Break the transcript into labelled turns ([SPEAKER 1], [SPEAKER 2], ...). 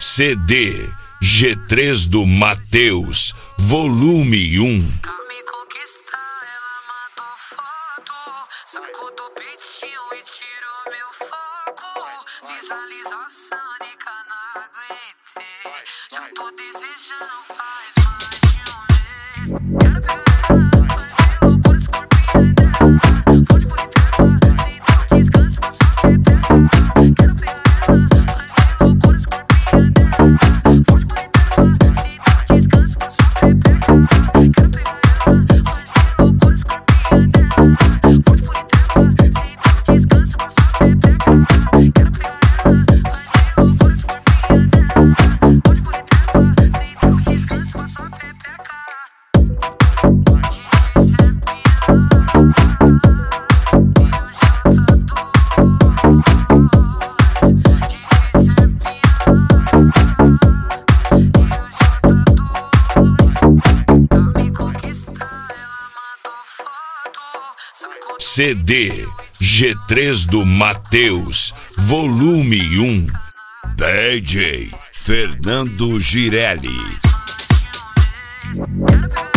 [SPEAKER 1] CD G3 do Mateus, volume 1.
[SPEAKER 2] Me conquistar, ela mandou foto, sacou do peitinho e tirou meu foco. Visualização, nica, não aguentei. Já tô desejando faz mais de um mês. Quero pegar ela, fazer loucura, escorpião dela. Fonte por inteiro, sem dar descanso, pra sua pepeca. Quero pegar ela, fazer loucura, escorpião dela. Fonte por inteiro, sem dar descanso, pra sua pepeca. Quero pegar ela, fazer loucura, escorpião dela. Fonte por inteiro, sem dar descanso, pra sua pepeca. Quero pegar ela, fazer loucura, escorpião dela. Fonte por inteiro, sem dar descanso, pra sua pepeca.
[SPEAKER 1] CD G3 do Mateus, volume 1. DJ Fernando Girelli.